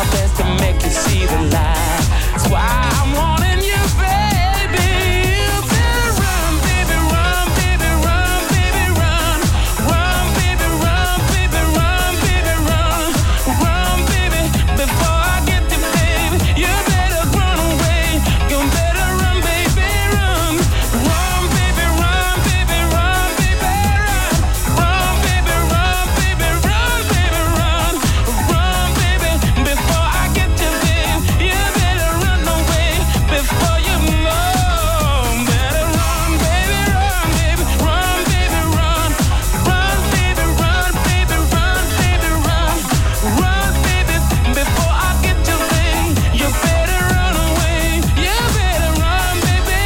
best to make you see the light. That's why I'm wanting you, baby. You better run, baby, run, baby, run, baby, run. Run, baby, run, baby, run, baby, run. Run, baby, before I get you, baby. You better run away. You better run, baby, run. Run, baby, run, baby, run, baby, run. Run, baby, run, baby, run, baby, run. Run, baby, before I get you, baby. You better run away before you know. Better run, baby, run, baby, run, baby, run. Run, baby, run, baby, run, baby, run. Run, baby, before I get you, baby. You better run away. You better run, baby,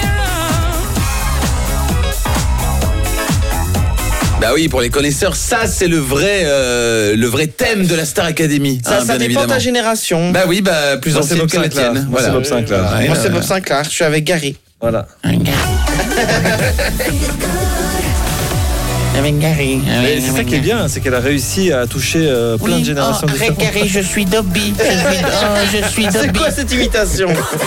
run. Bah oui, pour les connaisseurs, ça c'est le vrai thème de la Star Academy. Ça bien dépend de évidemment. ta génération. Bah oui, plus Moi, c'est ancienne Bob que la Sinclair. tienne. Moi, c'est Bob Sinclair. Ouais, Moi, c'est Bob Sinclair, je suis avec Gary. Voilà. Avec Gary. Mais c'est ça qui est bien, c'est qu'elle a réussi à toucher plein de générations avec différentes. Gary, je suis Dobby. Je suis Dobby. C'est quoi cette imitation?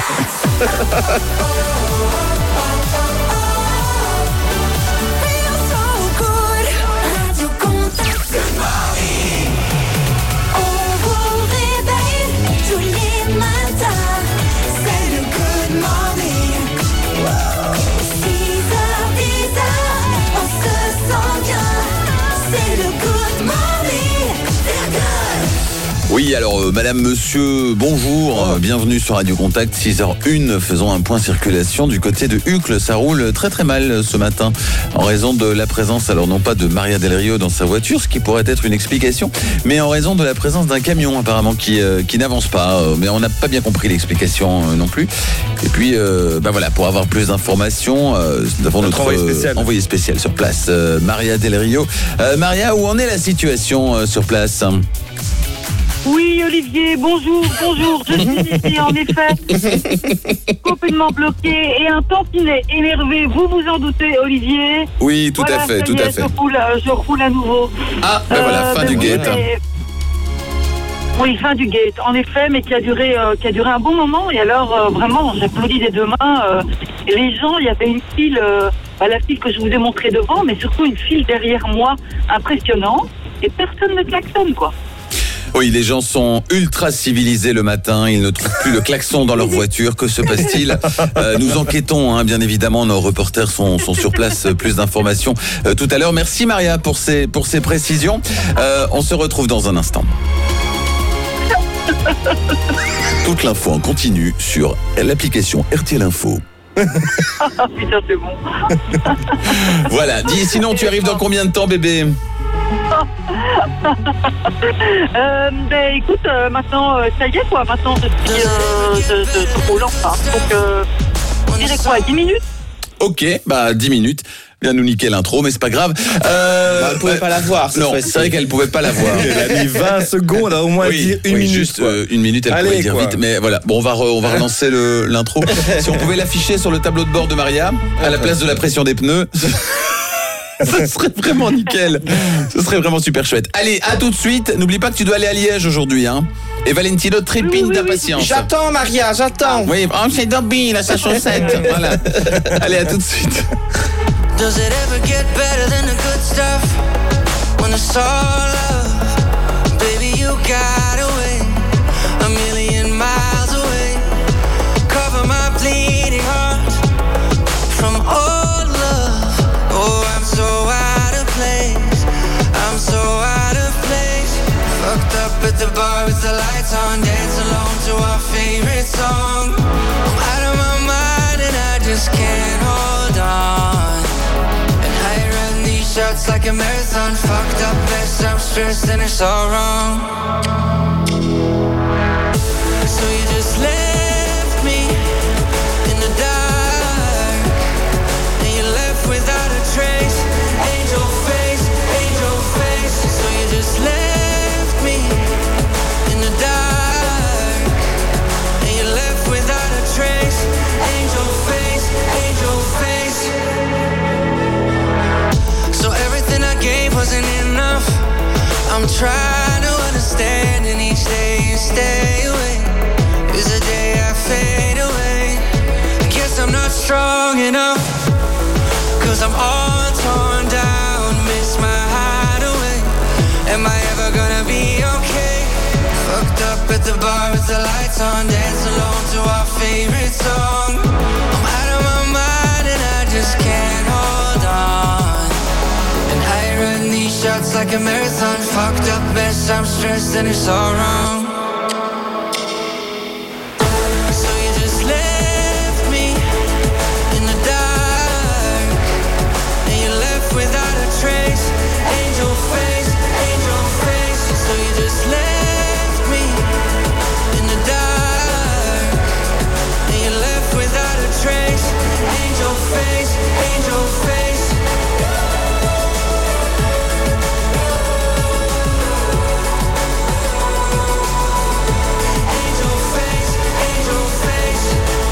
Oui, alors madame, monsieur, bonjour, bienvenue sur Radio Contact, 6h01, faisons un point circulation du côté de Uccle. Ça roule très très mal ce matin en raison de la présence, alors non pas de Maria Del Rio dans sa voiture, ce qui pourrait être une explication, mais en raison de la présence d'un camion apparemment qui n'avance pas, mais on n'a pas bien compris l'explication non plus. Et puis, voilà, pour avoir plus d'informations, nous avons notre envoyé spécial sur place, Maria Del Rio. Maria, où en est la situation sur place ? Oui, Olivier, bonjour. Je suis ici, en effet, complètement bloqué et un tantinet énervé. Vous vous en doutez, Olivier? Oui, tout à fait. Je roule à nouveau. Ah, voilà, fin du gate. Oui, fin du gate, en effet, mais qui a duré un bon moment. Et alors, vraiment, j'applaudis des deux mains. Les gens, il y avait une file, la file que je vous ai montrée devant, mais surtout une file derrière moi, impressionnante. Et personne ne klaxonne, quoi. Oui, les gens sont ultra civilisés le matin, ils ne trouvent plus le klaxon dans leur voiture. Que se passe-t-il ? Nous enquêtons, bien évidemment, nos reporters sont sur place. Plus d'informations tout à l'heure. Merci Maria pour ces précisions. On se retrouve dans un instant. Toute l'info en continu sur l'application RTL Info. Putain, c'est bon. Voilà, dis, sinon tu arrives dans combien de temps, bébé ? Écoute, maintenant, ça y est, quoi. Maintenant, je roule enfin. Donc, je dirais quoi, 10 minutes ? Ok, 10 minutes. Bien nous niquer l'intro, mais c'est pas grave. Elle pouvait pas la voir. Non, c'est vrai qu'elle pouvait pas la voir. Elle a mis 20 secondes à au moins dire une minute. Juste une minute, elle pouvait dire vite. Mais voilà, bon, on va relancer l'intro. Si on pouvait l'afficher sur le tableau de bord de Maria, à la place de la pression des pneus. Ce serait vraiment nickel. Ce serait vraiment super chouette. Allez, à tout de suite. N'oublie pas que tu dois aller à Liège aujourd'hui, hein. Et Valentino trépigne d'impatience. J'attends, Maria, j'attends. Oui, c'est Dobby, là, sa chaussette. Voilà. Allez, à tout de suite. Does it ever get better than the good stuff? When it's all love, baby, you got away a million miles away. Cover my bleeding heart from old love. Oh, I'm so out of place. I'm so out of place. Fucked up at the bar with the lights on, dance alone to our favorite song. I'm out of my mind and I just can't hold on. Shots like a marathon, fucked up mess, I'm stressed and it's all wrong. So you just left me in the dark, and you left without a trace. Angel face, angel face. So you just left me in the dark, and you left without a trace. Angel face, angel face. So everything I gave wasn't enough. I'm trying to understand, and each day you stay away. is the day I fade away. I guess I'm not strong enough, 'cause I'm all torn down, miss my hideaway. Am I ever gonna be okay? Fucked up at the bar with the lights on, dance alone to our favorite song. I'm out of my mind and I just can't hold on. And I run these shots like a marathon, fucked up mess, I'm stressed and it's all wrong. So you just left me in the dark, and you left without a trace. Angel face, so you just left me in the dark, and you left without a trace. Angel face, angel face. Angel face, angel face.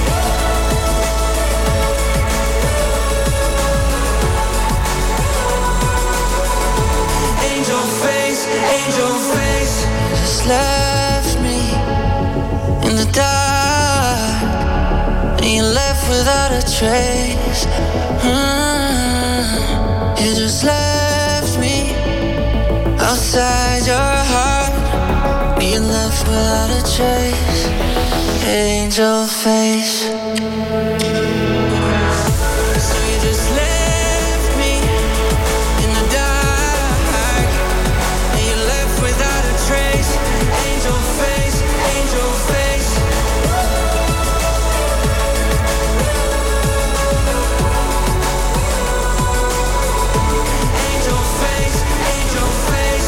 Angel face, angel face. Just left me in the dark, and you left without a trace. You just left me outside your heart, and you left without a trace. Angel face. So you just left me in the dark, and you left without a trace. Angel face, angel face. Angel face, angel face.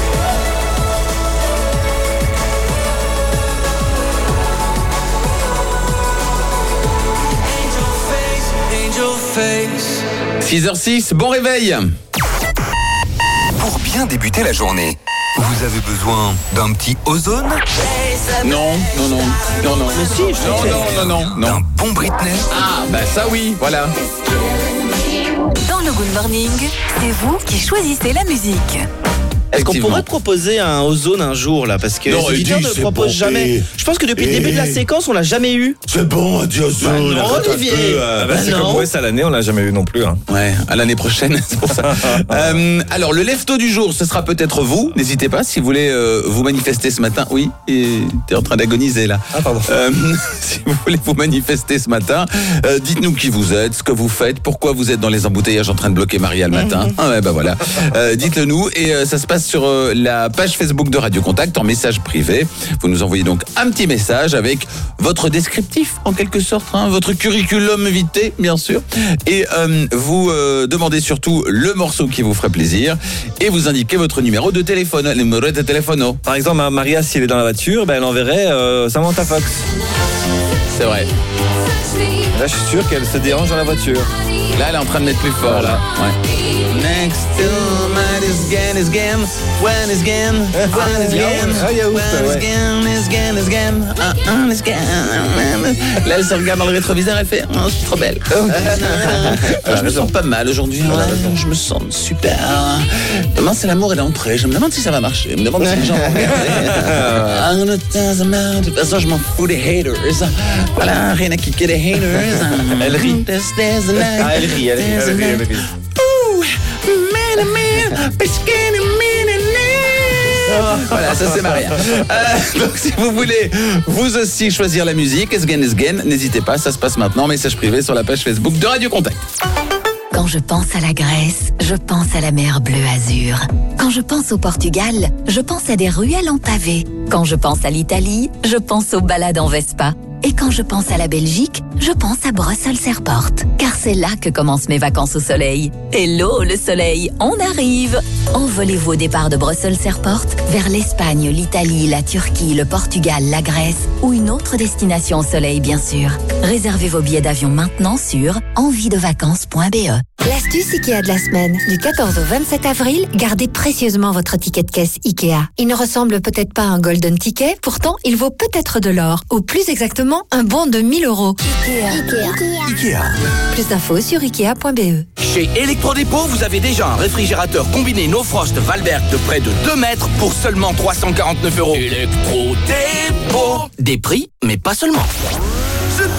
Angel face, angel face. 6h06, bon réveil. Pour bien débuter la journée, vous avez besoin d'un petit ozone, Non. Mais si, je Non. d'un bon Britney. Ah, bah ça oui, voilà. Dans le Good Morning, c'est vous qui choisissez la musique. Est-ce qu'on Effectivement. pourrait proposer un ozone un jour là, parce que Non, les auditeurs Eddie, ne c'est proposent bon, jamais. et- Je pense que depuis le début de la séquence, on l'a jamais eu. C'est bon, adieu. Non, Olivier. C'est non. comme West à l'année, on l'a jamais eu non plus. Hein. Ouais, à l'année prochaine, c'est pour ça. Alors, le lève-tôt du jour, ce sera peut-être vous. N'hésitez pas si vous voulez vous manifester ce matin. Oui, et t'es en train d'agoniser là. Ah, pardon. Si vous voulez vous manifester ce matin, dites-nous qui vous êtes, ce que vous faites, pourquoi vous êtes dans les embouteillages en train de bloquer Maria le matin. Ah ouais, bah voilà. Dites-le nous et ça se passe sur la page Facebook de Radio Contact en message privé. Vous nous envoyez donc un petit message avec votre descriptif en quelque sorte, hein, votre curriculum vitae bien sûr. Et vous demandez surtout le morceau qui vous ferait plaisir et vous indiquez votre numéro de téléphone, le numéro de téléphone. Par exemple, Maria, si elle est dans la voiture, ben, elle enverrait Samantha Fox. C'est vrai. Là, je suis sûr qu'elle se dérange dans la voiture. Là, elle est en train de mettre plus fort là. Ouais. Next to mine is again, when is again, when is again, Ah, yaourt, when is ouais. again, is again, is again, is again. Là, elle se regarde dans le rétroviseur, elle fait, oh, je suis trop belle. Je me sens pas mal aujourd'hui. Ouais, je me sens super. Demain, c'est l'amour et l'entrée. Je me demande si ça va marcher. Je me demande si les gens vont regarder. De toute façon, je m'en fous des haters. Voilà, rien à kicker des haters. Elle rit. Ah, elle rit. Voilà, ça c'est Maria. Donc si vous voulez vous aussi choisir la musique, Esgen, n'hésitez pas, ça se passe maintenant, message privé sur la page Facebook de Radio Contact. Quand je pense à la Grèce, je pense à la mer bleu azur. Quand je pense au Portugal, je pense à des ruelles en pavé. Quand je pense à l'Italie, je pense aux balades en Vespa. Et quand je pense à la Belgique, je pense à Brussels Airport. Car c'est là que commencent mes vacances au soleil. Hello le soleil, on arrive! Envolez-vous au départ de Brussels Airport vers l'Espagne, l'Italie, la Turquie, le Portugal, la Grèce ou une autre destination au soleil bien sûr. Réservez vos billets d'avion maintenant sur enviedevacances.be. L'astuce Ikea de la semaine. Du 14 au 27 avril, gardez précieusement votre ticket de caisse Ikea. Il ne ressemble peut-être pas à un golden ticket, pourtant il vaut peut-être de l'or. Ou plus exactement, un bon de 1 000 €. Ikea. Plus d'infos sur Ikea.be. Chez Electrodépôt, vous avez déjà un réfrigérateur combiné No Frost Valberg de près de 2 mètres pour seulement 349 €. Electrodépôt. Des prix, mais pas seulement. Je t'aime,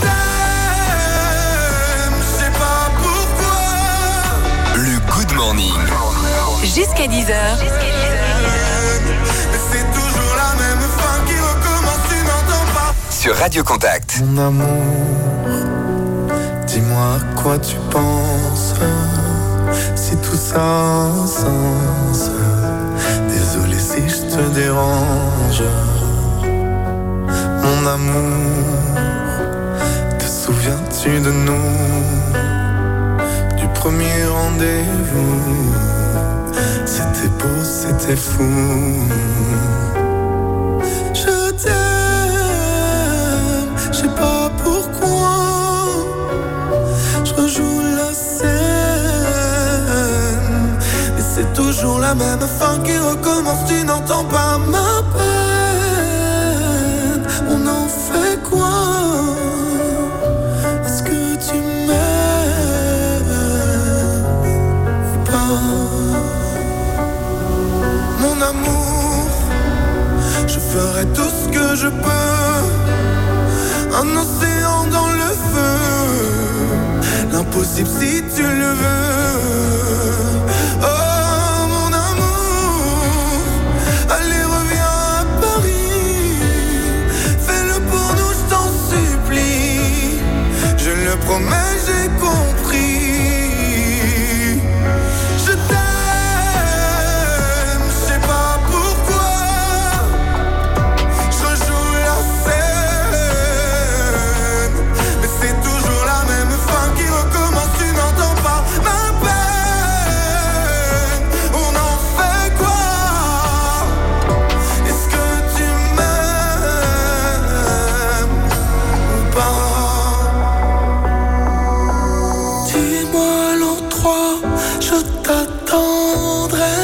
je sais pas pourquoi. Le Good Morning. Jusqu'à 10h. C'est toujours la même fin qui recommence, tu n'entends pas. Sur Radio Contact. Mon amour, dis-moi à quoi tu penses. Si tout ça a un sens. Désolé si je te dérange. Mon amour, te souviens-tu de nous? Du premier rendez-vous. C'était beau, c'était fou. Je t'aime, je sais pas pourquoi. Je rejoue la scène, mais c'est toujours la même fin qui recommence. Tu n'entends pas ma peine. On en fait quoi? Est-ce que tu m'aimes ou pas? Mon amour, je ferai tout ce que je peux. Un océan dans le feu, l'impossible si tu le veux. Oh mon amour, allez reviens à Paris. Fais-le pour nous, je t'en supplie. Je le promets, j'ai compris. Je t'aime, je sais pas pourquoi. Je rejoue la scène, mais c'est toujours la même fin qui recommence. Tu n'entends pas ma peine. On en fait quoi? Est-ce que tu m'aimes ou pas? Dis-moi l'endroit, je t'attendrai.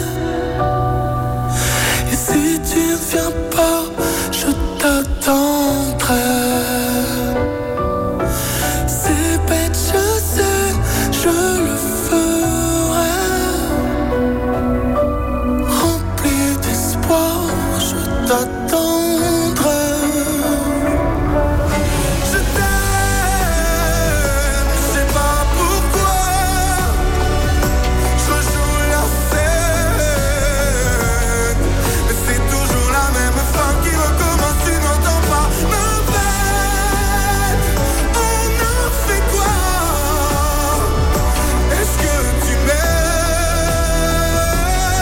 Et si tu ne viens pas, je t'attendrai. C'est bête, je sais, je le ferai. Rempli d'espoir, je t'attendrai. Je t'aime, je sais pas pourquoi. Je rejoue la scène, mais c'est toujours la même fin qui recommence. Tu n'entends pas ma peine. On en fait quoi? Est-ce que tu m'aimes?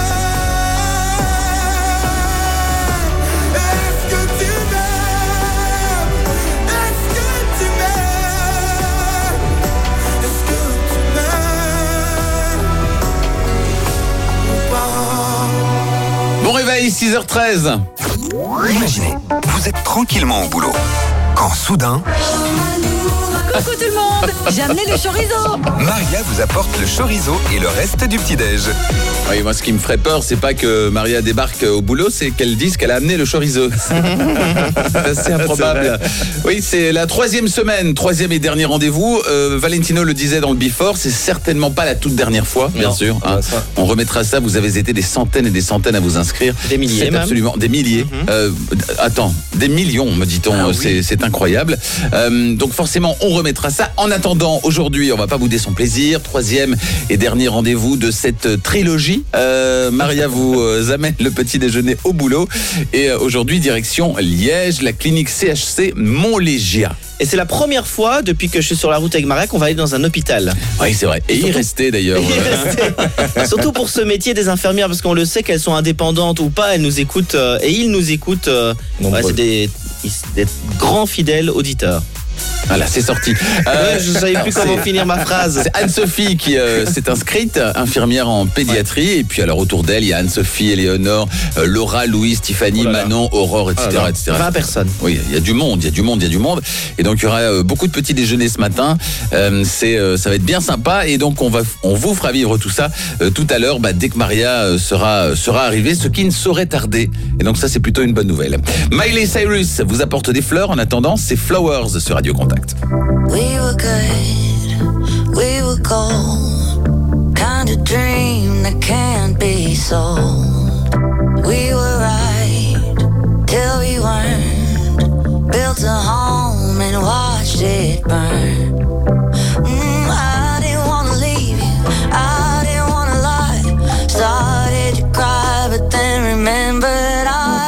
Est-ce que tu m'aimes? Est-ce que tu m'aimes? Est-ce que tu m'aimes ou pas? Bon réveil, 6h13. Imaginez, vous êtes tranquillement au boulot. Quand soudain, Coucou tout le monde, j'ai amené le chorizo. Maria vous apporte le chorizo et le reste du petit-déj. Oui, moi, ce qui me ferait peur, c'est pas que Maria débarque au boulot, c'est qu'elle dise qu'elle a amené le chorizo. C'est assez improbable. Oui, c'est la 3e semaine, 3e et dernier rendez-vous. Valentino le disait dans le Before, c'est certainement pas la toute dernière fois, bien sûr. Hein. On remettra ça. Vous avez été des centaines et des centaines à vous inscrire. Des milliers, c'est même. absolument des milliers. Attends, des millions, me dit-on. Ah, oui. C'est incroyable. Donc forcément, on remettra ça. En attendant, aujourd'hui, on va pas bouder son plaisir. 3e et dernier rendez-vous de cette trilogie. Maria vous amène le petit déjeuner au boulot. Et aujourd'hui, direction Liège, la clinique CHC Montlégia. Et c'est la première fois depuis que je suis sur la route avec Maria qu'on va aller dans un hôpital. Oui, c'est vrai. Et y rester d'ailleurs. Surtout pour ce métier des infirmières, parce qu'on le sait qu'elles sont indépendantes ou pas, elles nous écoutent et ils nous écoutent. Ouais, c'est des grands fidèles auditeurs. Voilà, c'est sorti. Je savais plus comment finir ma phrase. C'est Anne-Sophie qui s'est inscrite, infirmière en pédiatrie. Et puis alors autour d'elle, il y a Anne-Sophie, Éléonore, Laura, Louise, Tiffany, Manon, Aurore, etc., etc. 20 personnes. Oui, il y a du monde. Et donc il y aura beaucoup de petits déjeuners ce matin. Ça va être bien sympa. Et donc on vous fera vivre tout ça tout à l'heure, dès que Maria sera arrivée, ce qui ne saurait tarder. Et donc ça, c'est plutôt une bonne nouvelle. Miley Cyrus vous apporte des fleurs. En attendant, c'est Flowers sur Radio Contact. We were good, we were gold, kind of dream that can't be sold. We were right till we weren't, built a home and watched it burn. I didn't wanna leave you, I didn't wanna lie. Started to cry, but then remembered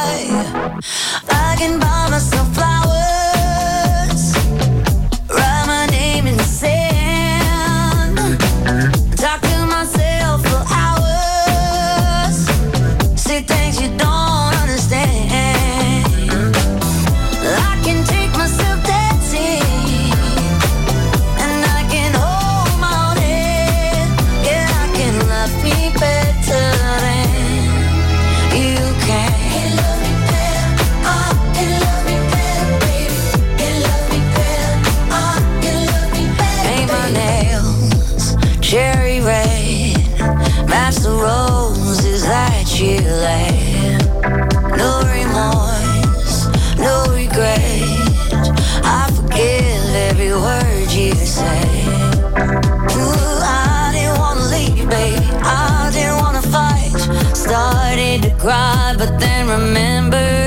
I can buy myself flowers, write my name in the sand, talk to myself for hours, say things you don't understand. I can take myself dancing, and I can hold my own head. Yeah, I can love me better than you can. Cherry red, match the roses that you laid. No remorse, no regret, I forgive every word you say. Ooh, I didn't wanna leave, baby, I didn't wanna fight. Started to cry, but then remembered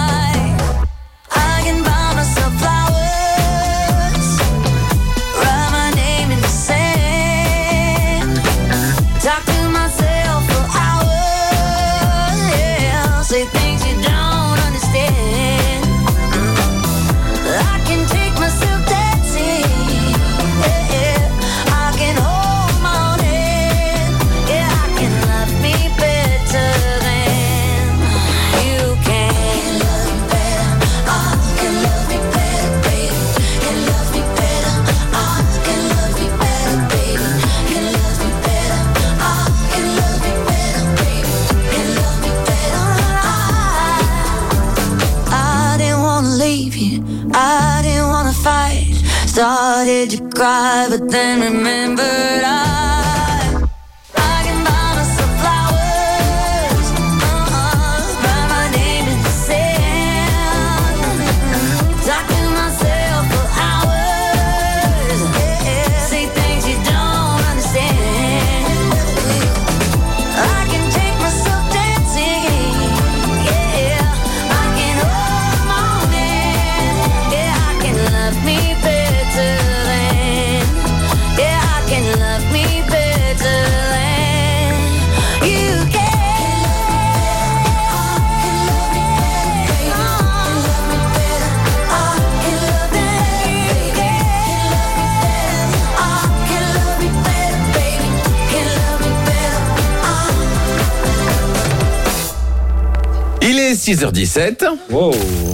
I can buy myself flowers, write my name in the sand, talk to myself for hours, yeah, say things you don't understand. I can take myself dancing, yeah, I can hold my own head, yeah, I can love me better than you can. Love me better, I can love me better, baby. Can love me better, I can love me better, baby. Can love me better, I can love me better, baby. Can love me better, I didn't wanna leave you, I didn't wanna fight. Started to cry, but then remembered I can buy myself flowers, write my name in the sand, talk to myself for hours, yeah, say things you don't understand. I can take myself dancing, yeah, I can hold my own hand, yeah, I can love me better than, yeah, I can love me better than you can. Il est 6h17. Wow.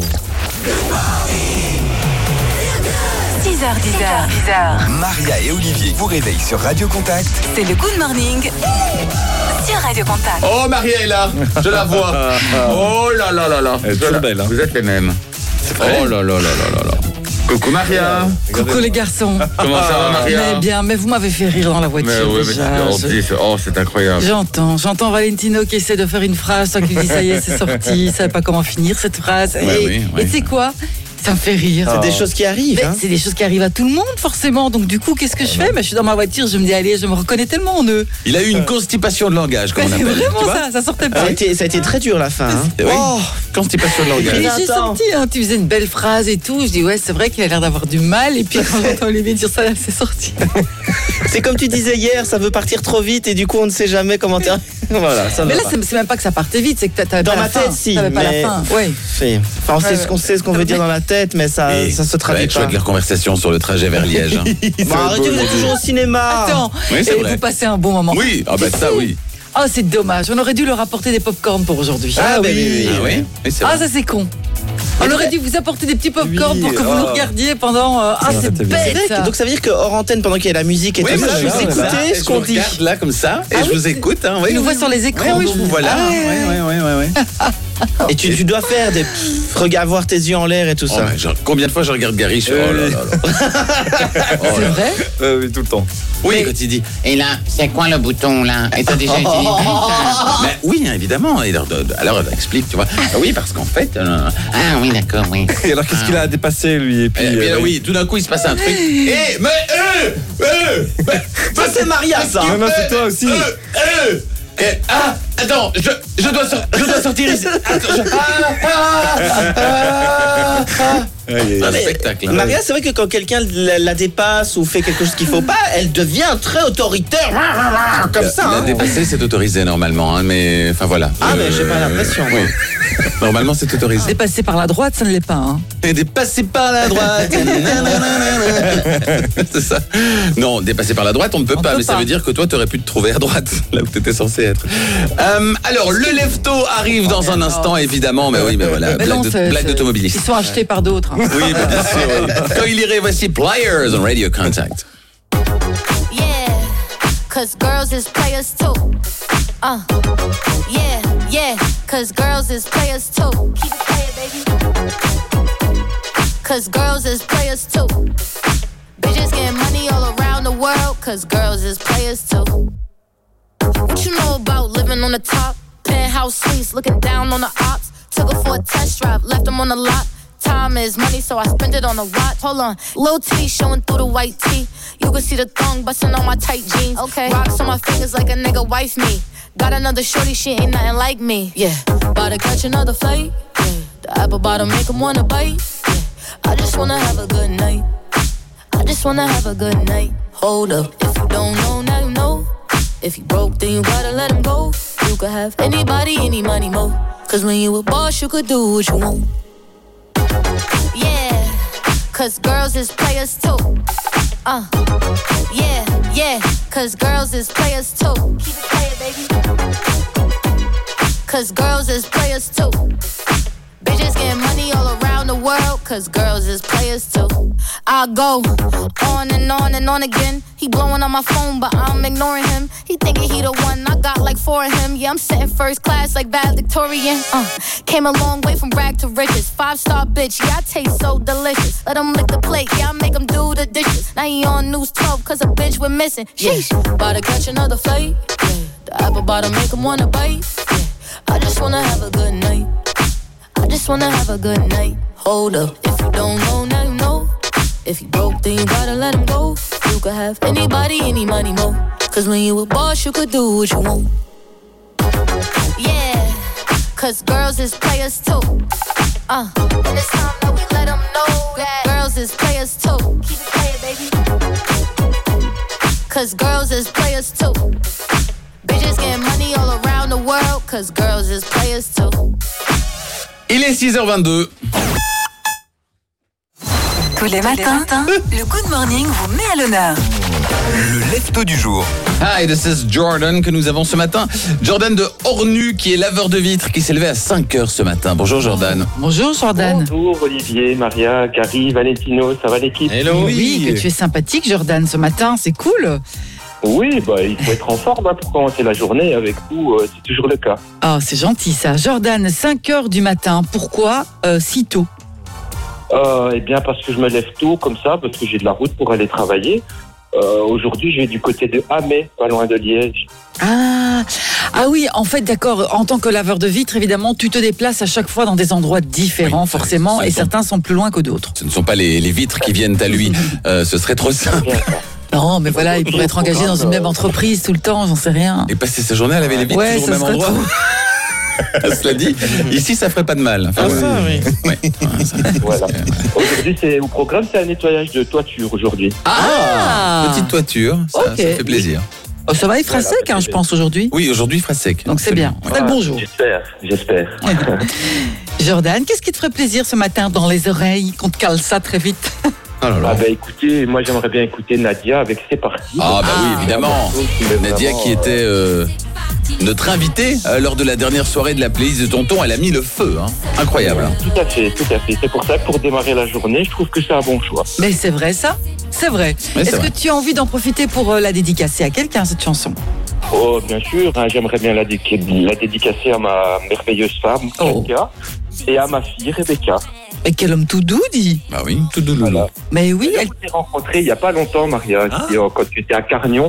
6h10. Maria et Olivier vous réveillent sur Radio Contact. C'est le Good Morning sur Radio Contact. Oh, Maria est là, je la vois. Oh là là là là. Elle est trop belle. Hein. Vous êtes les mêmes. C'est vrai. Oh là là là là là là. Coucou Maria. Coucou les garçons. Comment ça va Maria? Mais bien, mais vous m'avez fait rire dans la voiture. Mais oui, déjà. oh, c'est incroyable. J'entends Valentino qui essaie de faire une phrase, toi qui dis ça y est, c'est sorti, il savait pas comment finir cette phrase. Ouais, et tu sais quoi? Ça me fait rire. C'est des choses qui arrivent. Hein. C'est des choses qui arrivent à tout le monde, forcément. Donc, du coup, qu'est-ce que je fais? Je suis dans ma voiture, je me dis, allez, je me reconnais tellement en eux. Il a eu une constipation de langage, comme on C'est appelle. vraiment ça sortait pas. Ça a été très dur la fin. Hein. Oui, constipation de Et langage. j'ai senti, tu faisais une belle phrase et tout. Je dis, ouais, c'est vrai qu'il a l'air d'avoir du mal. Et puis, quand j'entends Olivier dire ça, c'est sorti. C'est comme tu disais hier, ça veut partir trop vite et du coup, on ne sait jamais comment t'es. Voilà, ça va. Mais là, c'est même pas que ça partait vite, c'est que t'avais dans pas ma la fin. tête, si. T'avais pas la fin. Ouais. Enfin, on sait ce qu'on veut dire dans la tête, mais ça se traduit pas. Chouette leur conversation sur le trajet vers Liège. Bon, arrêtez, vous êtes toujours au cinéma. Attends, Oui, c'est et vrai. vous passez un bon moment. Oui, ah bah ça oui. Oh, c'est dommage. On aurait dû leur apporter des pop-corn pour aujourd'hui. Ah oui. Ah oui, oui c'est vrai. Ah, ça c'est con. On aurait dû vous apporter des petits pop-corn pour que vous nous regardiez pendant. C'est bête. Donc ça veut dire que hors antenne, pendant qu'il y a la musique et tout ça, vous écoutez ce qu'on dit. Je regarde là comme ça et je vous écoute. Hein, Tu nous vois sur les écrans. Oui, je vous vois là. Ouais. Et tu dois faire des avoir tes yeux en l'air et tout ça. Combien de fois je regarde Gary sur... Oh là là. C'est vrai? Oui, tout le temps. Oui, quand il dit... Et là, c'est quoi le bouton là? Et t'as déjà utilisé ça? Mais oui, évidemment. Alors, elle explique, tu vois. Oui, parce qu'en fait... Ah oui, d'accord, oui. Et alors, qu'est-ce qu'il a dépassé, lui? Et puis, oui, tout d'un coup, il se passe un truc. Ça, c'est Maria, ça. Non, c'est toi aussi. Attends, je dois sortir ici. C'est un spectacle. Maria, c'est vrai que quand quelqu'un la dépasse ou fait quelque chose qu'il faut pas, elle devient très autoritaire. Comme ça. La dépasser, c'est autorisé normalement, hein, mais enfin voilà. Ah, mais j'ai pas l'impression. Oui. Normalement, c'est autorisé. Dépasser par la droite, ça ne l'est pas. Hein. Et dépasser par la droite. C'est ça. Non, dépasser par la droite, on ne peut pas, mais ça veut dire que toi, tu aurais pu te trouver à droite, là où tu étais censé être. Alors, le lefto arrive dans un instant, évidemment. Mais oui, mais voilà, blague d'automobiliste. Ils sont achetés par d'autres. Hein. Oui, bien sûr. Quand il irait, voici Pliers on Radio Contact. Yeah, cause girls is players too. Yeah, cause girls is players too. Keep it playing, baby. Cause girls is players too. Bitches getting money all around the world, cause girls is players too. What you know about living on the top? Penthouse suites, looking down on the ops. Took her for a test drive, left them on the lot. Time is money, so I spend it on a watch. Hold on, little T showing through the white tee. You can see the thong busting on my tight jeans. Okay, rocks on my fingers like a nigga wife me. Got another shorty, she ain't nothing like me. Yeah, about to catch another flight. Yeah, the apple bottom make 'em wanna bite. Yeah, I just wanna have a good night. I just wanna have a good night. Hold up, if you don't know, now you know. If you broke, then you gotta let him go. You could have anybody, any money, mo. Cause when you a boss, you could do what you want. Yeah, cause girls is players too. Yeah, cause girls is players too. Keep it playing, baby. Cause girls is players too. Bitches getting money all around the world, cause girls is players too. I go on and on and on again. He blowing on my phone, but I'm ignoring him. He thinking he the one, I got like 4 of him. Yeah, I'm sitting first class like valedictorian. Came a long way from rag to riches. 5-star bitch, yeah, I taste so delicious. Let him lick the plate, yeah, I make him do the dishes. Now he on News 12, cause a bitch we're missing. Sheesh, about to catch another flight. Yeah, the apple bottom make him wanna bite. Yeah, I just wanna have a good night. I just wanna have a good night. Hold up, if you don't know, now you know. If you broke, then you gotta let him go. You could have anybody, any money, mo. Cause when you a boss, you could do what you want. Yeah, cause girls is players too. And it's time that we let them know that girls is players too. Keep it playing, baby. Cause girls is players too. Bitches getting money all around the world, cause girls is players too. Il est 6h22. Tous les matins, le Good Morning vous met à l'honneur. Le lefto du jour. Hi, this is Jordan que nous avons ce matin. Jordan de Ornu qui est laveur de vitres qui s'est levé à 5h ce matin. Bonjour Jordan. Bonjour Jordan. Bonjour Olivier, Maria, Gary, Valentino, ça va l'équipe? Hello. Oui, que tu es sympathique Jordan ce matin, c'est cool. Oui, il faut être en forme pour commencer la journée avec vous, c'est toujours le cas. Oh, c'est gentil ça. Jordan, 5h du matin, pourquoi si tôt? Eh bien parce que je me lève tôt comme ça, parce que j'ai de la route pour aller travailler. Aujourd'hui, je vais du côté de Hamay, pas loin de Liège. Ah oui, en fait, d'accord. En tant que laveur de vitres, évidemment, tu te déplaces à chaque fois dans des endroits différents, oui, forcément, et certains sont plus loin que d'autres. Ce ne sont pas les vitres qui viennent à lui. Ce serait trop simple. Non, mais voilà, il pourrait être engagé dans une même entreprise tout le temps, j'en sais rien. Et passer sa journée à laver les vitres toujours au même endroit. Cela dit, ici ça ferait pas de mal. Enfin, ça, oui. Ouais. Voilà. Aujourd'hui, au programme, c'est un nettoyage de toiture aujourd'hui. Petite toiture, ça fait plaisir. Oh, ça va, il fera sec, je pense, aujourd'hui. Oui, aujourd'hui, il fera sec. Donc c'est bien. C'est le bonjour. J'espère. Jordan, qu'est-ce qui te ferait plaisir ce matin dans les oreilles, qu'on te cale ça très vite? Écoutez, moi j'aimerais bien écouter Nadia avec C'est parti. Oui, évidemment. Nadia qui était notre invitée, lors de la dernière soirée de la playlist de Tonton, elle a mis le feu. Hein. Incroyable. Hein. Tout à fait. C'est pour ça que pour démarrer la journée, je trouve que c'est un bon choix. Mais c'est vrai ça. C'est vrai. Mais Est-ce c'est vrai. que tu as envie d'en profiter pour la dédicacer à quelqu'un, cette chanson? Oh, bien sûr, hein, j'aimerais bien la dédicacer à ma merveilleuse femme, Katia, et à ma fille, Rebecca. Et quel homme tout doux, dit. Bah oui, tout doux. Voilà. Mais oui, elle s'est rencontrée il n'y a pas longtemps, Maria, quand tu étais à Carnion.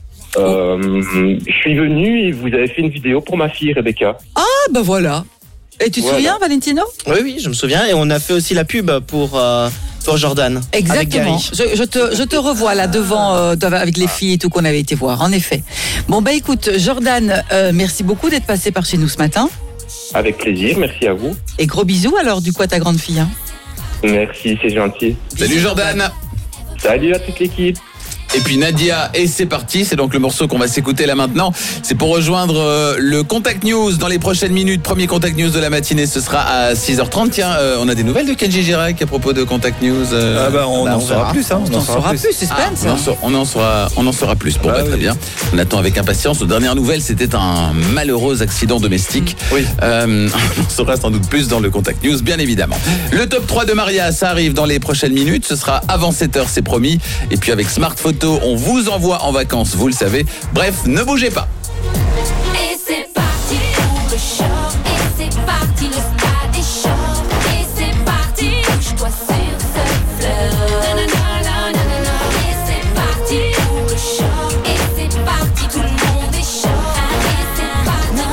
Je suis venu et vous avez fait une vidéo pour ma fille, Rebecca. Ah, bah voilà. Et tu te souviens, Valentino? Oui, je me souviens. Et on a fait aussi la pub pour Jordan. Exactement. Avec Gary. Je te revois là devant avec les filles et tout qu'on avait été voir, en effet. Bon, bah écoute, Jordan, merci beaucoup d'être passé par chez nous ce matin. Avec plaisir, merci à vous. Et gros bisous alors, du coup, à ta grande fille. Hein. Merci, c'est gentil. Salut Jordan. Salut à toute l'équipe. Et puis Nadia, et c'est parti, c'est donc le morceau qu'on va s'écouter là maintenant. C'est pour rejoindre le Contact News dans les prochaines minutes. Premier Contact News de la matinée, ce sera à 6h30. Tiens, on a des nouvelles de Kenji Girac à propos de Contact News. On en saura plus. Hein, on en saura plus, suspense. On en saura plus. Bon, très bien. On attend avec impatience. Aux dernières nouvelles, c'était un malheureux accident domestique. Oui. On en saura sans doute plus dans le Contact News, bien évidemment. Le top 3 de Maria, ça arrive dans les prochaines minutes. Ce sera avant 7h, c'est promis. Et puis avec Smart Photo, on vous envoie en vacances, vous le savez. Bref, ne bougez pas. Et c'est parti pour le show. Et c'est parti, le stade est chaud. Et c'est parti, bouge-toi sur ce fleur. Nanana. Et c'est parti pour le show. Et c'est parti, tout le monde est chaud. Et c'est parti,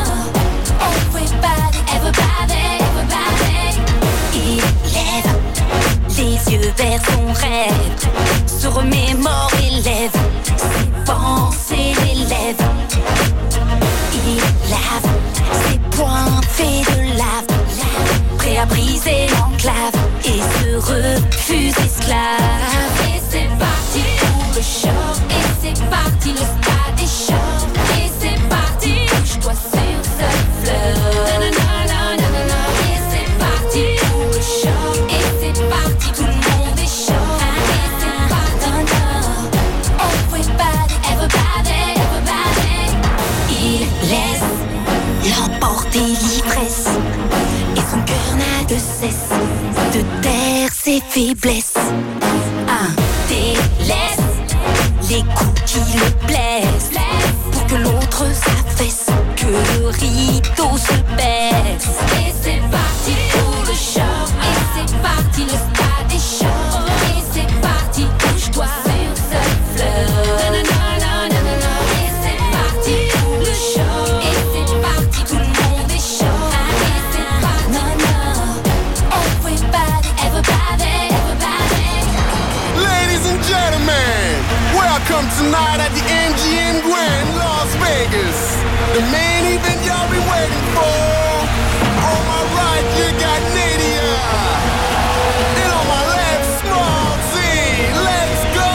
everybody. Il lève les yeux vers son rêve. Se remémore et lève ses pensées, les lèvres. Il lave ses poings faits de lave, prêt à briser l'enclave et se refuse esclave. Et c'est parti pour le show. Et c'est parti, le stade est chaud. Et c'est parti, bouge-toi sur ce fleur. Nanana. Et c'est parti pour le show. Et c'est parti, tout le monde est chaud. Il laisse l'emporter l'ivresse et son cœur n'a de cesse de taire ses faiblesses. Délaisse les coups qui le blessent pour que l'autre s'affaisse, que le rideau se baisse. Et c'est parti pour le show. Et c'est parti, le stade est chaud. Et c'est parti, bouge-toi sur ce fleur. Welcome tonight at the MGM Grand, Las Vegas. The main event y'all been waiting for. On my right, you got Nadia. And on my left, Small Z. Let's go!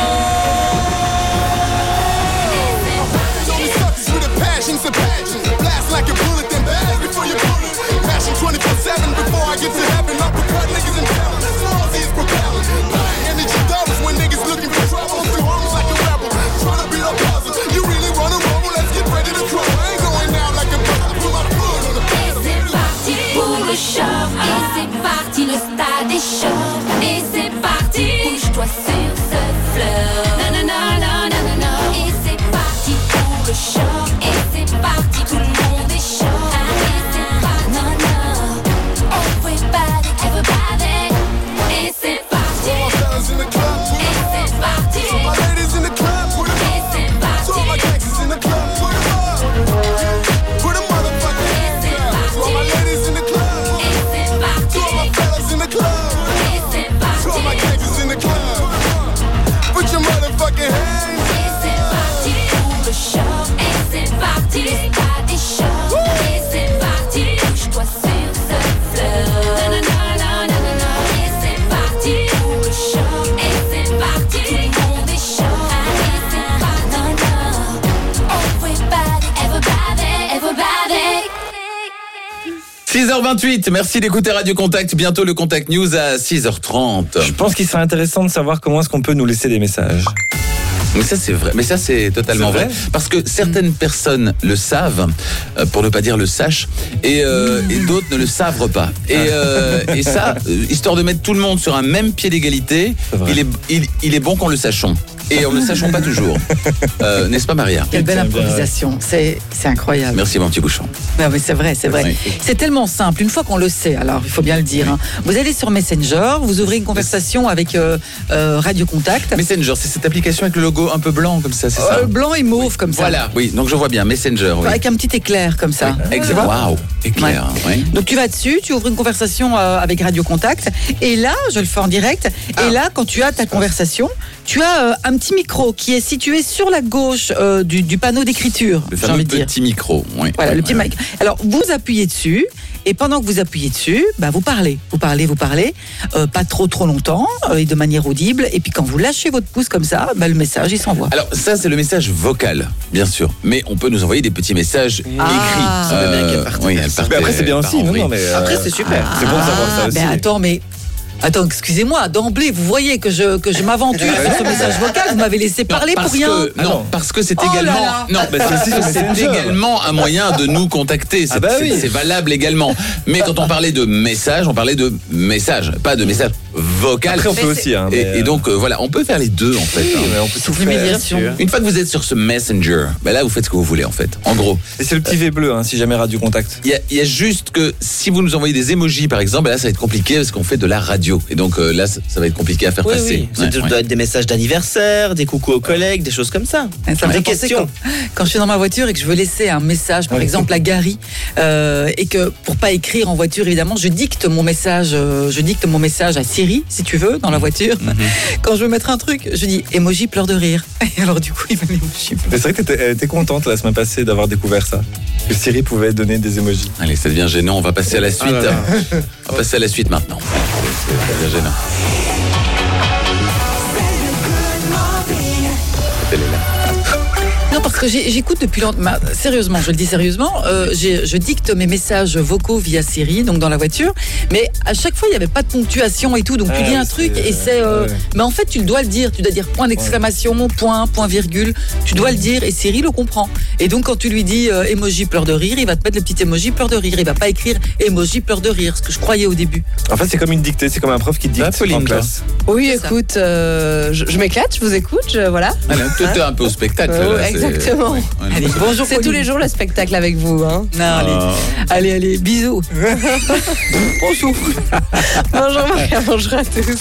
Tony suckers with a passion, it's a passion. Blast like a bullet, then blast before you pull it. Passion 24/7 before I get to heaven. Up with cut niggas in town. Small Z is propelling. Energy doubles when niggas looking for trouble. Through homes like a rebel. Tryna beat a puzzle. You really wanna roll? Let's get ready to throw. I ain't going down like a puzzle. Put my foot on the pedal. Et c'est parti pour le show. Et c'est parti, le stade est chaud. Et c'est parti, bouge-toi sur ce fleur. Nanana. Et c'est parti pour le show. Et c'est parti, tout le monde est chaud. Et c'est parti, everybody. Et c'est parti. Et c'est parti. So my ladies in the club, put them Et c'est up. So all my gangsters in the club, put them up. Put them motherfucking hands up. So all my ladies in the club. Et c'est parti. So all my fellas in the club. Et c'est So all my parti. gangsters in the club. Put your motherfucking hands up. Et c'est parti pour le show. Et c'est parti, le stade est chaud. Et c'est parti, bouge-toi sur ce fleur. Nanana. Et c'est parti pour le show. Et c'est parti, tout le monde est chaud. Et c'est parti, everybody. 6h28, merci d'écouter Radio Contact. Bientôt le Contact News à 6h30. Je pense qu'il serait intéressant de savoir comment est-ce qu'on peut nous laisser des messages. Mais ça c'est vrai, mais ça c'est totalement vrai. Parce que certaines personnes le savent, pour ne pas dire le sachent, et d'autres ne le savent pas. Et ça, histoire de mettre tout le monde sur un même pied d'égalité, il est bon qu'on le sachions. Et on ne le sachons pas toujours. N'est-ce pas, Maria? Quelle belle improvisation, c'est incroyable. Merci, mon petit bouchon. Non, mais c'est vrai, c'est vrai. Oui. C'est tellement simple, une fois qu'on le sait, alors il faut bien le dire. Hein. Vous allez sur Messenger, vous ouvrez une conversation avec Radio Contact. Messenger, c'est cette application avec le logo un peu blanc comme ça, c'est ça? Blanc et mauve comme ça. Voilà, oui, donc je vois bien, Messenger. Oui. Avec un petit éclair comme ça. Oui. Waouh, éclair. Ouais. Oui. Donc tu vas dessus, tu ouvres une conversation avec Radio Contact, et là, je le fais en direct, et là, quand tu as ta conversation, tu as un petit micro qui est situé sur la gauche du panneau d'écriture. Le fameux petit micro, oui. Voilà, le petit mic. Alors, vous appuyez dessus, et pendant que vous appuyez dessus, vous parlez. Vous parlez, pas trop longtemps, et de manière audible, et puis quand vous lâchez votre pouce comme ça, le message, il s'envoie. Alors, ça, c'est le message vocal, bien sûr. Mais on peut nous envoyer des petits messages écrits. Oui, après, c'est bien aussi. Après, c'est super. C'est bon de savoir ça aussi. Attends, excusez-moi, d'emblée, vous voyez que je m'aventure sur ce message vocal, vous m'avez laissé parler pour rien. Parce que c'est également... Non, c'est également un moyen de nous contacter. C'est valable également. Mais quand on parlait de message, on parlait de message, pas de message vocal. Après, on peut aussi. Et donc, voilà, on peut faire les deux, en fait. On peut tout l'humiliation. Une fois que vous êtes sur ce Messenger, là, vous faites ce que vous voulez, en fait. En gros. Et c'est le petit V bleu, si jamais Radio Contact. Il y a juste que si vous nous envoyez des emojis, par exemple, là, ça va être compliqué parce qu'on fait de la radio. Et donc là, ça va être compliqué à faire passer. Ça doit être des messages d'anniversaire, des coucous aux collègues, des choses comme ça. Ça me fait questions. Quand je suis dans ma voiture et que je veux laisser un message, par exemple à Gary, et que pour pas écrire en voiture, évidemment, je dicte mon message à Siri, si tu veux, dans la voiture. Quand je veux mettre un truc, je dis emoji pleure de rire. Et alors du coup, il met l'emoji. C'est vrai que t'étais contente la semaine passée d'avoir découvert ça. Que Siri pouvait donner des emojis. Allez, ça devient gênant. On va passer à la suite. On va passer à la suite maintenant. C'est gênant. Non, parce que j'écoute depuis longtemps. Sérieusement, je le dis sérieusement, je dicte mes messages vocaux via Siri, donc dans la voiture, mais à chaque fois, il n'y avait pas de ponctuation et tout, donc tu dis un truc et c'est... Mais en fait, tu dois le dire, tu dois dire point d'exclamation, point virgule, tu dois le dire et Siri le comprend. Et donc, quand tu lui dis emoji pleure de rire, il va te mettre le petit emoji pleure de rire, il va pas écrire emoji pleure de rire, ce que je croyais au début. En fait, c'est comme une dictée, c'est comme un prof qui dicte en classe. Oui, écoute, je m'éclate, je vous écoute, voilà. Tout est un peu au spectacle. Exactement. Ouais. Allez, bonjour. C'est tous les jours le spectacle avec vous. Hein. Non, allez, bisous. Bonjour. Bonjour à tous.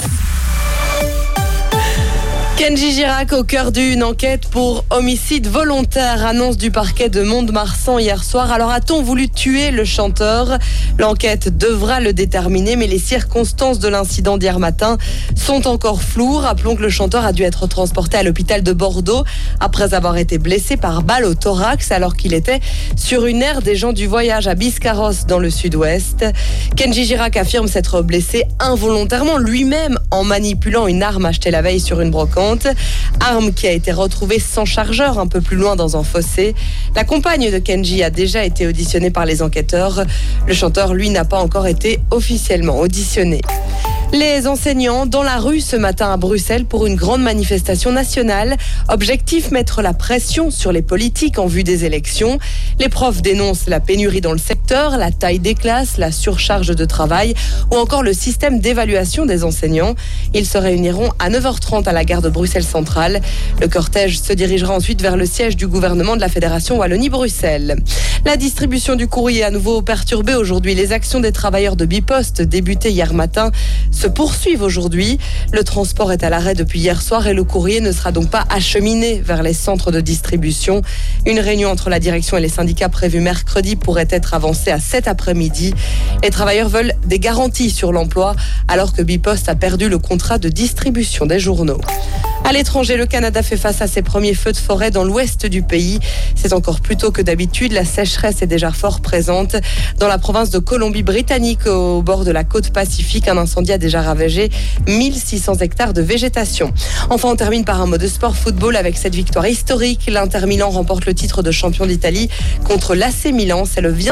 Kenji Girac au cœur d'une enquête pour homicide volontaire, annonce du parquet de Mont-de-Marsan hier soir. Alors a-t-on voulu tuer le chanteur? L'enquête devra le déterminer, mais les circonstances de l'incident d'hier matin sont encore floues. Rappelons que le chanteur a dû être transporté à l'hôpital de Bordeaux après avoir été blessé par balle au thorax alors qu'il était sur une aire des gens du voyage à Biscarrosse dans le sud-ouest. Kenji Girac affirme s'être blessé involontairement lui-même en manipulant une arme achetée la veille sur une brocante. Arme qui a été retrouvée sans chargeur un peu plus loin dans un fossé. La compagne de Kenji a déjà été auditionnée par les enquêteurs. Le chanteur, lui, n'a pas encore été officiellement auditionné. Les enseignants dans la rue ce matin à Bruxelles pour une grande manifestation nationale. Objectif, mettre la pression sur les politiques en vue des élections. Les profs dénoncent la pénurie dans le secteur, la taille des classes, la surcharge de travail ou encore le système d'évaluation des enseignants. Ils se réuniront à 9h30 à la gare de Bruxelles Centrale. Le cortège se dirigera ensuite vers le siège du gouvernement de la Fédération Wallonie-Bruxelles. La distribution du courrier à nouveau perturbée aujourd'hui. Les actions des travailleurs de Bipost débutées hier matin se poursuivent aujourd'hui. Le transport est à l'arrêt depuis hier soir et le courrier ne sera donc pas acheminé vers les centres de distribution. Une réunion entre la direction et les syndicats prévue mercredi pourrait être avancée à cet après-midi. Les travailleurs veulent des garanties sur l'emploi alors que Bipost a perdu le contrat de distribution des journaux. À l'étranger, le Canada fait face à ses premiers feux de forêt dans l'ouest du pays. C'est encore plus tôt que d'habitude. La sécheresse est déjà fort présente. Dans la province de Colombie-Britannique, au bord de la côte Pacifique, un incendie a déjà ravagé 1600 hectares de végétation. Enfin, on termine par un mot de sport football avec cette victoire historique. L'Inter Milan remporte le titre de champion d'Italie contre l'AC Milan. C'est le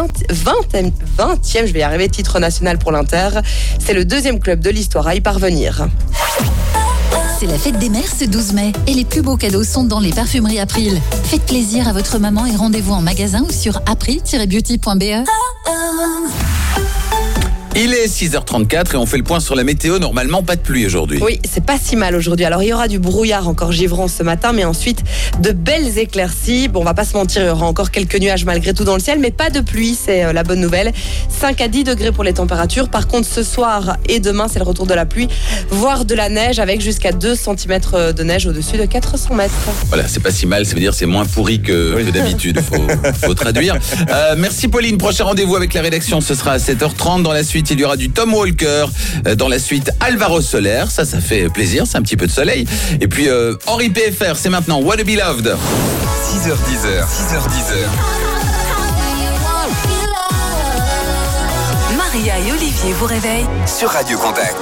20e, je vais y arriver, titre national pour l'Inter. C'est le deuxième club de l'histoire à y parvenir. C'est la fête des mères ce 12 mai et les plus beaux cadeaux sont dans les parfumeries April. Faites plaisir à votre maman et rendez-vous en magasin ou sur april-beauty.be. Il est 6h34 et on fait le point sur la météo. Normalement, pas de pluie aujourd'hui. Oui, c'est pas si mal aujourd'hui. Alors, il y aura du brouillard encore givrant ce matin, mais ensuite, de belles éclaircies. Bon, on va pas se mentir, il y aura encore quelques nuages malgré tout dans le ciel, mais pas de pluie, c'est la bonne nouvelle. 5 à 10 degrés pour les températures. Par contre, ce soir et demain, c'est le retour de la pluie, voire de la neige, avec jusqu'à 2 cm de neige au-dessus de 400 mètres. Voilà, c'est pas si mal. Ça veut dire que c'est moins pourri que d'habitude. Faut traduire. Merci Pauline. Prochain rendez-vous avec la rédaction, ce sera à 7h30. Dans la suite, il y aura du Tom Walker. Dans la suite, Alvaro Soler. Ça fait plaisir. C'est un petit peu de soleil. Et puis, Henri PFR, c'est maintenant Wanna Be Loved. 6h10. Maria et Olivier vous réveillent Sur Radio Contact.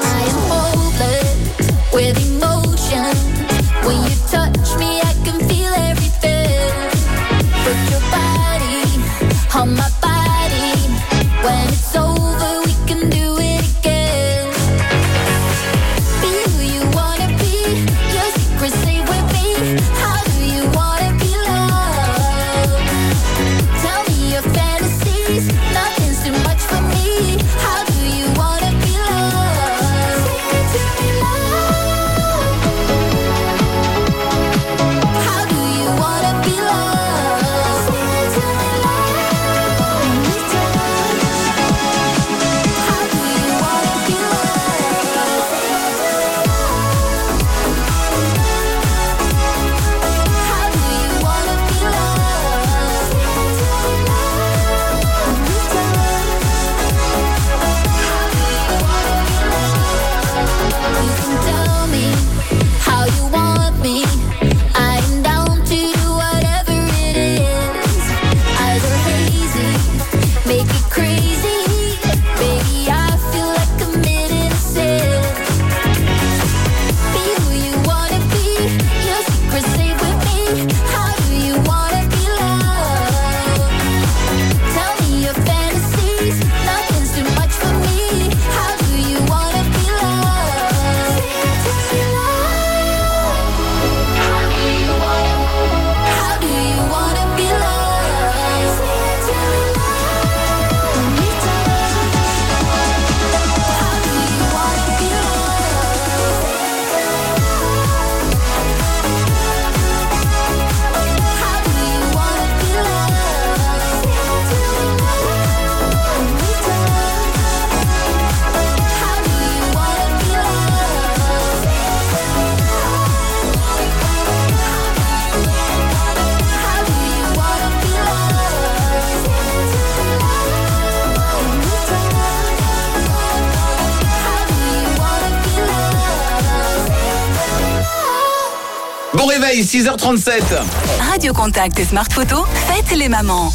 With emotion, when you touch me, I can feel everything. Put your body on my body. When it's over, we can do it again. Be who you wanna be. Your secret stay with me. How do you wanna be loved? Tell me your fantasies. Nothing's too much for me. How do you wanna be loved? Say it to me, love. Bon réveil, 6h37. Radio Contact et Smart Photo, faites les mamans.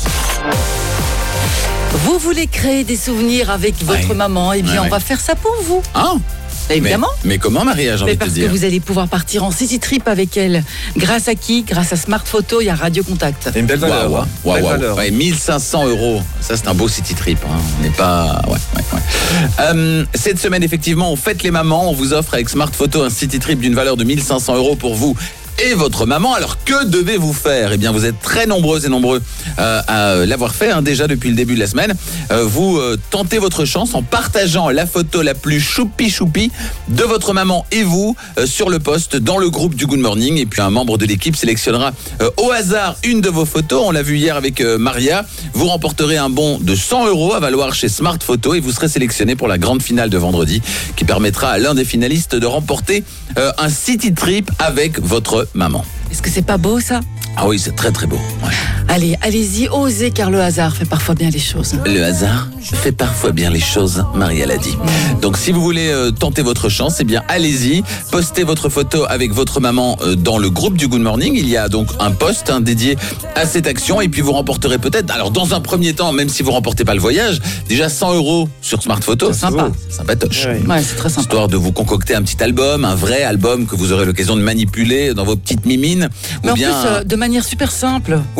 Vous voulez créer des souvenirs avec votre maman, eh bien on va faire ça pour vous. Ah, évidemment. Mais comment, Maria, j'ai envie de te parce dire que vous allez pouvoir partir en city trip avec elle. Grâce à qui? Grâce à Smart Photo et à Radio Contact. Et une belle valeur. Waouh. Ouais, 1500 €. Ça, c'est un beau city trip. Hein. On n'est pas... cette semaine, effectivement, on fête les mamans. On vous offre avec Smart Photo un city trip d'une valeur de 1500 € pour vous et votre maman. Alors que devez-vous faire? Eh bien, vous êtes très nombreuses et nombreux à l'avoir fait déjà depuis le début de la semaine. Vous tentez votre chance en partageant la photo la plus choupi de votre maman et vous sur le post dans le groupe du Good Morning. Et puis un membre de l'équipe sélectionnera au hasard une de vos photos. On l'a vu hier avec Maria. Vous remporterez un bon de 100 € à valoir chez Smart Photo et vous serez sélectionné pour la grande finale de vendredi qui permettra à l'un des finalistes de remporter un city trip avec votre maman. Est-ce que c'est pas beau ça? Ah oui, c'est très très beau. Ouais. Allez-y, osez, car le hasard fait parfois bien les choses. Le hasard fait parfois bien les choses, Maria l'a dit. Donc si vous voulez tenter votre chance, eh bien allez-y, postez votre photo avec votre maman dans le groupe du Good Morning. Il y a donc un post dédié à cette action et puis vous remporterez peut-être, alors dans un premier temps, même si vous remportez pas le voyage, déjà 100 € sur Smart Photo. C'est sympa. Sympatoche. Ouais, c'est très sympa. Histoire de vous concocter un petit album, un vrai album que vous aurez l'occasion de manipuler dans vos petites mimines. Mais ou en bien plus, de manière super simple. Oui. Il suffit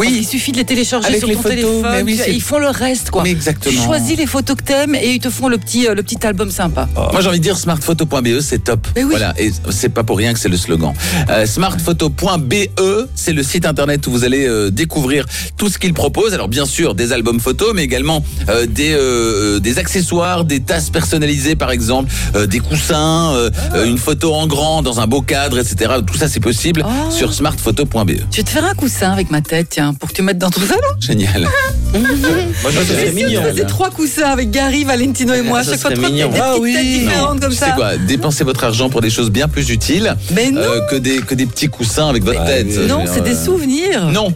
suffit de les télécharger Avec sur les ton photos, téléphone. mais oui, Ils font le reste, quoi. Mais exactement. Tu choisis les photos que t'aimes et ils te font le petit album sympa. Moi j'ai envie de dire smartphoto.be, c'est top. Mais oui. Voilà, et c'est pas pour rien que c'est le slogan. Smartphoto.be, c'est le site internet où vous allez découvrir tout ce qu'ils proposent. Alors bien sûr des albums photos, mais également des accessoires, des tasses personnalisées par exemple, des coussins, une photo en grand dans un beau cadre, etc. Tout ça c'est possible sur smartphoto.be. Je vais te faire un coussin avec ma tête, tiens, pour que tu mettes dans ton salon. Génial. Moi, je C'est sûr, tu faisais 3 coussins avec Gary, Valentino et moi. Ça Chaque fois, serait 3 mignon. des petites têtes différentes comme Tu sais ça. quoi, dépensez votre argent pour des choses bien plus utiles que des petits coussins avec votre tête. Non, c'est des souvenirs. Non.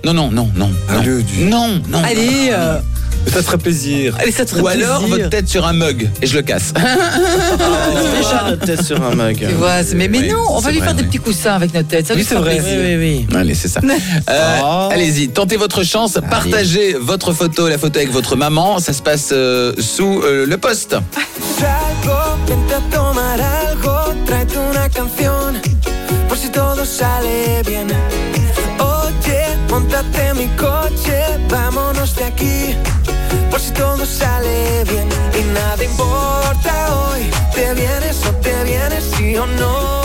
Allez, Ça te ferait plaisir. allez, ça te ferait Ou alors plaisir. votre tête sur un mug et je le casse. déjà notre tête sur un mug. Tu vois, mais Oui, non, on va c'est lui vrai, faire des oui. petits coussins avec notre tête. Ça lui fera plaisir. Oui. Allez, c'est ça. Allez-y, tentez votre chance. Partagez votre photo, la photo avec votre maman. Ça se passe sous le post. Salgo, vente a tomar algo, tráete una canción, por si todo sale bien. Oye, montate en mi coche, vámonos de aquí, por si todo sale bien. Y nada importa hoy, te vienes o te vienes, sí o no.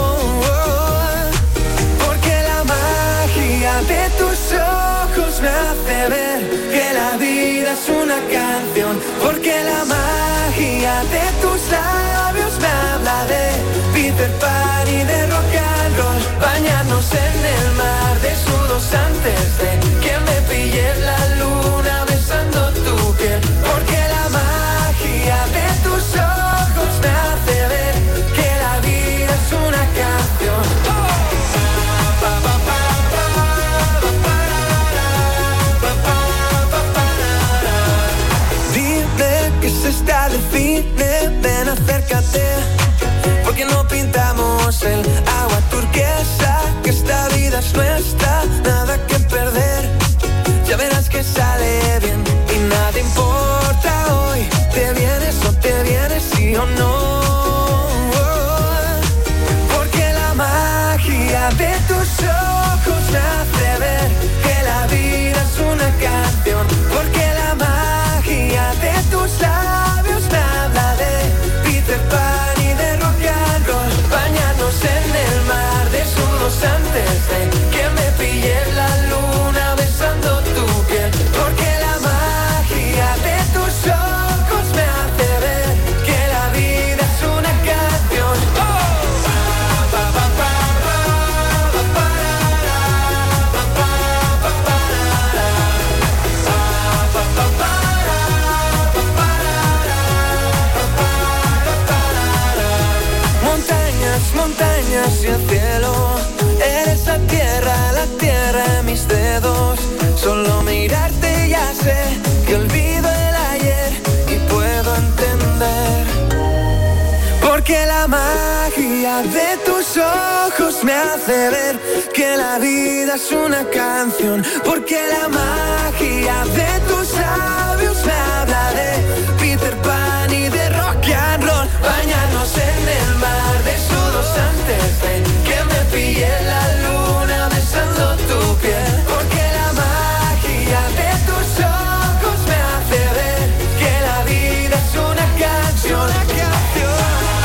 Porque la magia de tus ojos me hace ver que la vida es una canción. Porque la magia de tus labios me habla de Peter Pan y de rock and roll. Bañarnos en el mar desnudos antes de que me pille la luna besando tu piel. Porque la magia de tus ojos me hace ver que la vida es una canción. Dime que se está de cine, ven acércate, porque no pintamos el agua turquesa, que esta vida es nuestra, nada que perder, ya verás que sale bien y nada importa hoy, te vienes o te vienes, sí o no, porque la magia de tus ojos me hace ver que la vida es una canción, porque la magia de tus labios me habla de Peter Pan y de rock and roll. Bañarnos en el mar desnudos antes de que me pille la luna besando tu piel. Porque la magia de tus ojos me hace ver que la vida es una canción. Montañas, montañas y el cielo, eres la tierra en mis dedos. Solo mirarte ya sé que olvido el ayer y puedo entender. Porque la magia de tus ojos me hace ver que la vida es una canción. Porque la magia de tus labios me habla de Peter Pan y de rock and roll. Bañarnos en el mar desnudos antes de que me pille la luna besando tu piel. Porque la magia de tus ojos me hace ver que la vida es una canción. Una canción.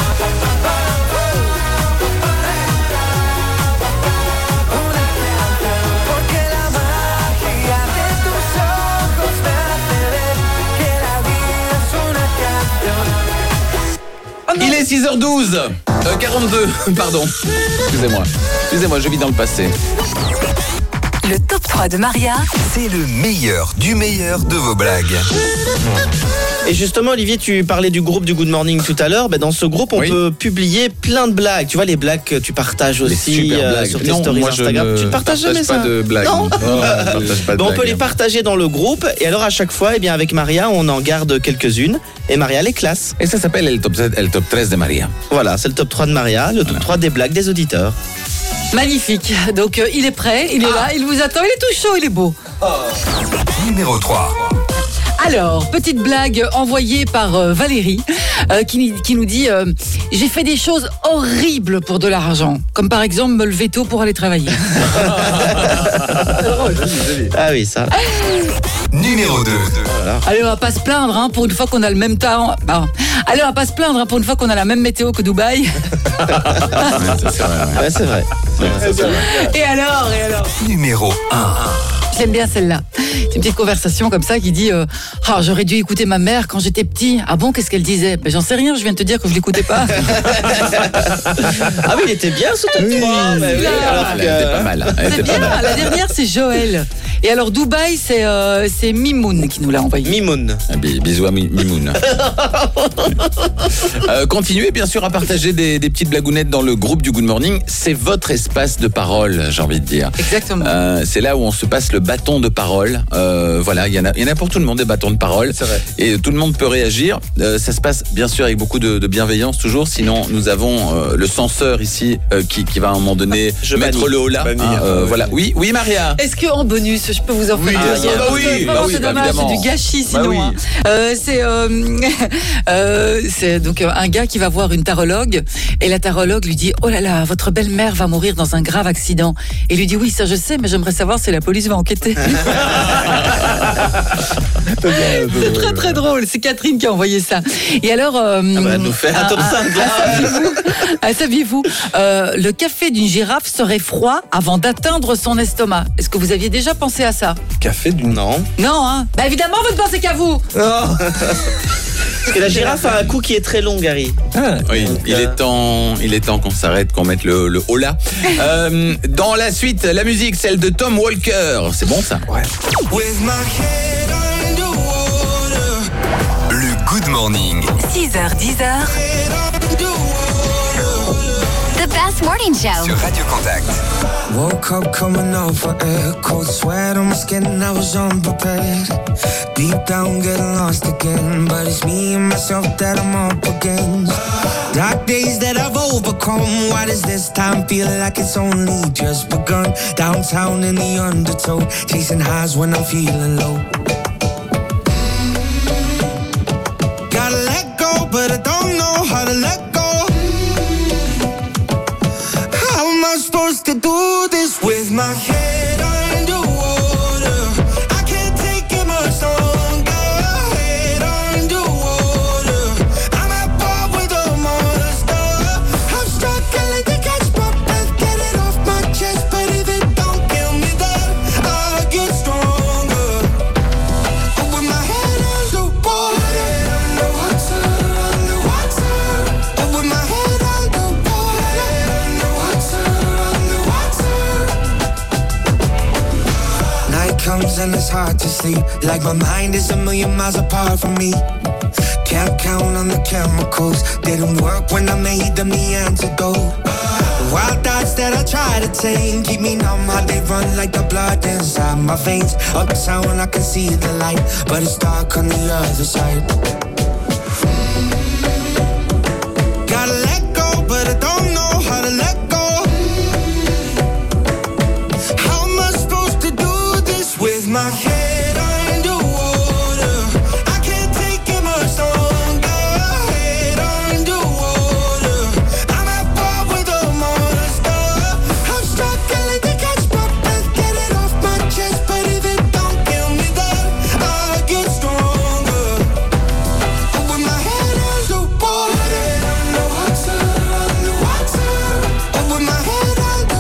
Porque la magia de tus ojos me hace ver que la vida es una canción. Il est 6h12. 42, pardon. Excusez-moi, je vis dans le passé. Le top 3 de Maria. C'est le meilleur du meilleur de vos blagues. Et justement, Olivier, tu parlais du groupe du Good Morning tout à l'heure. Ben, dans ce groupe, on peut publier plein de blagues. Tu vois, les blagues que tu partages aussi sur tes stories Instagram. Tu ne partages jamais ça? Pas de blagues. Non. On peut les partager dans le groupe. Et alors, à chaque fois, avec Maria, on en garde quelques-unes. Et Maria les classe. Et ça s'appelle el top 13 de Maria. Voilà, c'est le top 3 de Maria, le top 3 des blagues des auditeurs. Magnifique. Donc, il est prêt, il est là, il vous attend, il est tout chaud, il est beau. Numéro 3. Alors, petite blague envoyée par Valérie qui nous dit j'ai fait des choses horribles pour de l'argent, comme par exemple me lever tôt pour aller travailler. Ah oui, ça. Numéro 2. Allez, on va pas se plaindre pour une fois qu'on a le même temps. Allez, on va pas se plaindre pour une fois qu'on a la même météo que Dubaï. Ouais, c'est vrai. Et alors Numéro 1. J'aime bien celle-là. C'est une petite conversation comme ça qui dit j'aurais dû écouter ma mère quand j'étais petit. Ah bon, qu'est-ce qu'elle disait? Ben, j'en sais rien, je viens de te dire que je l'écoutais pas. Ah oui, il était bien ce top 3. Elle était pas mal. C'est bien, la dernière c'est Joël. Et alors Dubaï, c'est Mimoun qui nous l'a envoyé. Mimoun. Bisous à Mimoun. Continuez bien sûr à partager des petites blagounettes dans le groupe du Good Morning. C'est votre espace de parole, j'ai envie de dire. Exactement. C'est là où on se passe le bâton de parole. Voilà, il y en a pour tout le monde des bâtons de parole. C'est vrai. Et tout le monde peut réagir. Ça se passe bien sûr avec beaucoup de bienveillance toujours. Sinon, nous avons le censeur ici qui va à un moment donné mettre le haut là. Voilà. Oui, Maria. Est-ce qu'en bonus, je peux vous en faire c'est dommage, c'est du gâchis sinon. C'est donc un gars qui va voir une tarologue et la tarologue lui dit: oh là là, votre belle-mère va mourir dans un grave accident. Et lui dit: oui, ça je sais, mais j'aimerais savoir si la police va enquêter. C'est très très drôle. C'est Catherine qui a envoyé ça. Et alors, nous fait un top 5. saviez-vous, le café d'une girafe serait froid avant d'atteindre son estomac. Est-ce que vous aviez déjà pensé à ça? Café d'une... Non, hein. Bah évidemment, vous ne pensez qu'à vous. Parce que la girafe a un cou qui est très long, Gary. Oui, il est temps qu'on s'arrête, qu'on mette le haut là. Dans la suite, la musique, celle de Tom Walker. C'est bon ça? Ouais. Le Good Morning. 6h, 10h. The best morning show. Sur Radio Contact. Woke up coming off of air, cold sweat on my skin, I was unprepared. Deep down getting lost again, but it's me and myself that I'm up against. Dark days that I've overcome, why does this time feel like it's only just begun? Downtown in the undertow, chasing highs when I'm feeling low. Gotta let go, but I don't know how to let go. How am I supposed to do this with my head underwater? I can't take it much longer. Head underwater, I'm at war with a monster. I'm struggling to catch my breath, get it off my chest, but if it don't kill me, then I'll get stronger. But with my head underwater, but with my head comes and it's hard to sleep, like my mind is a million miles apart from me. Can't count on the chemicals, didn't work when I made them the antidote. The wild thoughts that I try to tame keep me numb, how they run like the blood inside my veins. Uptown I can see the light, but it's dark on the other side. Gotta let go, but I don't know how to let go. How am I supposed to do this with my head underwater? I can't take it much longer. Head underwater, I'm at war with a monster. I'm struggling to catch my breath, get it off my chest, but if it don't kill me, then I'll get stronger. But with my head underwater, but with my head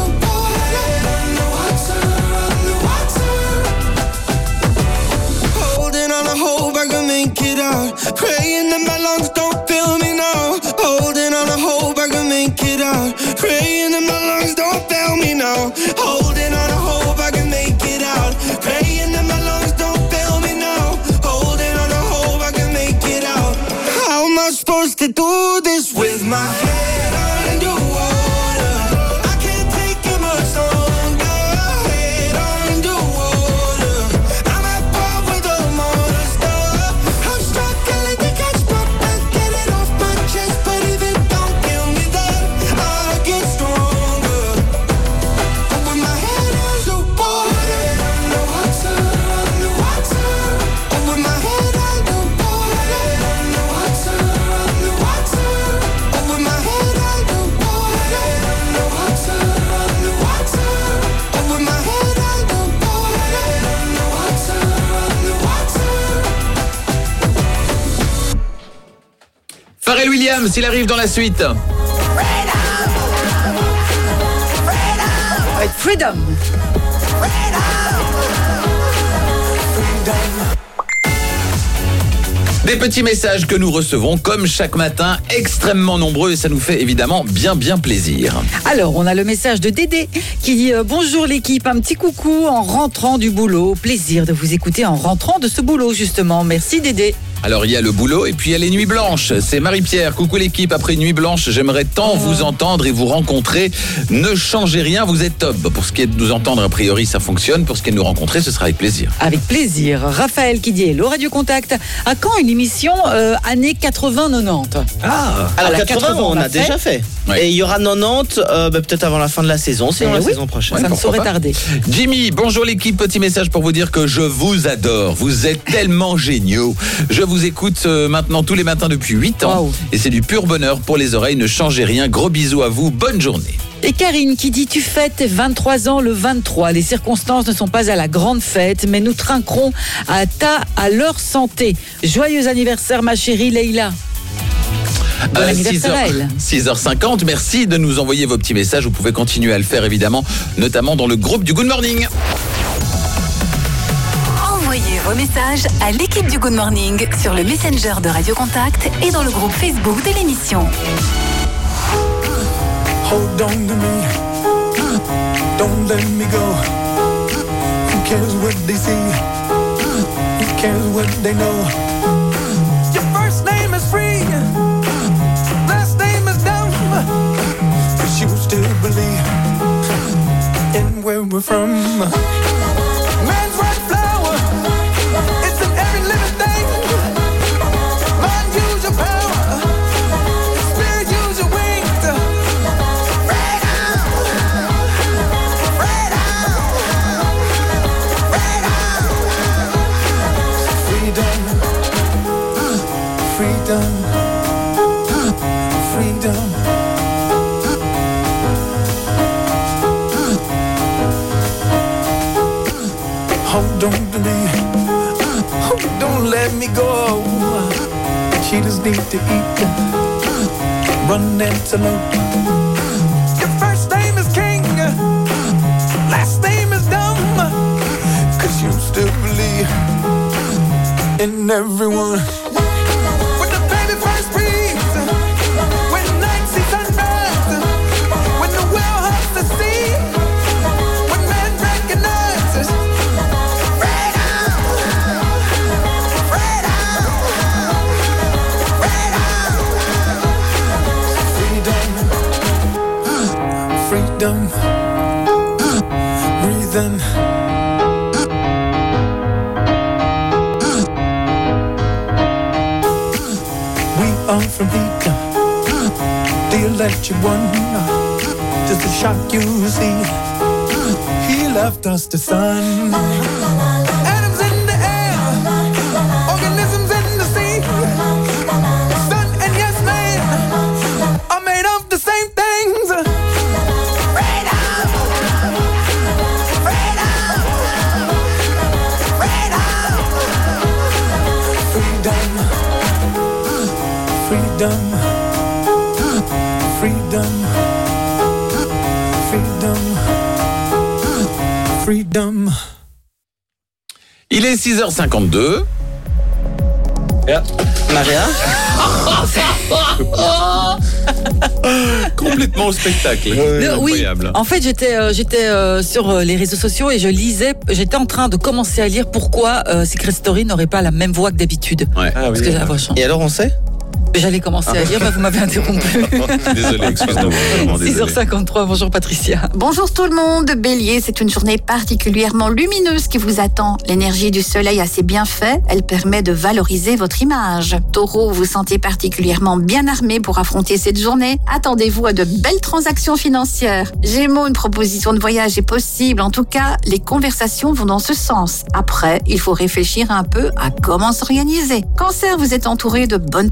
praying that my lungs don't fail me now. Holding on to hope I can make it out. Praying that my lungs don't fail me now. Holding on to hope I can make it out. Praying that my lungs don't fail me now. Holding on to hope I can make it out. How am I supposed to do this with my head underwater? I can't take it much longer. Head underwater, I'm at war with a monster. I'm struggling to catch my breath, get it off my chest, but if it don't kill me, then I'll get stronger. But with my head underwater, but with my head Pharrell Williams, il arrive dans la suite. Freedom. Des petits messages que nous recevons comme chaque matin, extrêmement nombreux et ça nous fait évidemment bien plaisir. Alors, on a le message de Dédé qui dit bonjour l'équipe, un petit coucou en rentrant du boulot. Plaisir de vous écouter en rentrant de ce boulot justement. Merci Dédé. Alors il y a le boulot et puis il y a les nuits blanches. C'est Marie-Pierre, coucou l'équipe, après une nuit blanche, j'aimerais tant vous entendre et vous rencontrer. Ne changez rien, vous êtes top. Pour ce qui est de nous entendre, a priori ça fonctionne. Pour ce qui est de nous rencontrer, ce sera avec plaisir. Avec plaisir. Raphaël qui dit hello Radio Contact. À quand une émission années 80-90 ? Alors 80 on a déjà fait. Et il y aura 90 peut-être avant la fin de la saison, c'est la saison prochaine. Ça ne saurait tarder. Jimmy, bonjour l'équipe, petit message pour vous dire que je vous adore. Vous êtes tellement géniaux. Je vous écoute maintenant tous les matins depuis 8 ans. Et c'est du pur bonheur pour les oreilles. Ne changez rien. Gros bisous à vous. Bonne journée. Et Karine qui dit tu fêtes tes 23 ans le 23. Les circonstances ne sont pas à la grande fête, mais nous trinquerons à leur santé. Joyeux anniversaire ma chérie Leïla. Bon anniversaire à elle. 6h50, merci de nous envoyer vos petits messages. Vous pouvez continuer à le faire évidemment, notamment dans le groupe du Good Morning. Envoyez vos messages à l'équipe du Good Morning sur le Messenger de Radio Contact et dans le groupe Facebook de l'émission. Hold on to me, don't let me go. Who cares what they see? Who cares what they know? Your first name is free, last name is dumb, but you still believe in where we're from. Man's right flower, it's in every living thing. Mind, use your power, spirit, use your wings. Freedom, freedom. Hold on to me, don't let me go. Cheetahs need to eat, run antelope. Your first name is King, last name is dumb, 'cause you still believe in everyone. Freedom, breathing. We are from heat, the electric one. Just to shock you, see. He left us the sun. Atoms in the air, organisms in the sea. Sun and yes man are made of the same things. Freedom, freedom, freedom, freedom. Il est 6h52. Maria Complètement au spectacle. Incroyable. Oui, en fait j'étais sur les réseaux sociaux et je lisais, j'étais en train de commencer à lire pourquoi Secret Story n'aurait pas la même voix que d'habitude. Parce que la voix change. Et alors on sait ? J'allais commencer à lire, vous m'avez interrompu. Désolé, excuse-moi. 6h53, bonjour Patricia. Bonjour tout le monde. Bélier, c'est une journée particulièrement lumineuse qui vous attend. L'énergie du soleil a ses bienfaits, elle permet de valoriser votre image. Taureau, vous sentez particulièrement bien armé pour affronter cette journée. Attendez-vous à de belles transactions financières. Gémeaux, une proposition de voyage est possible. En tout cas, les conversations vont dans ce sens. Après, il faut réfléchir un peu à comment s'organiser. Cancer, vous êtes entouré de bonnes personnes pour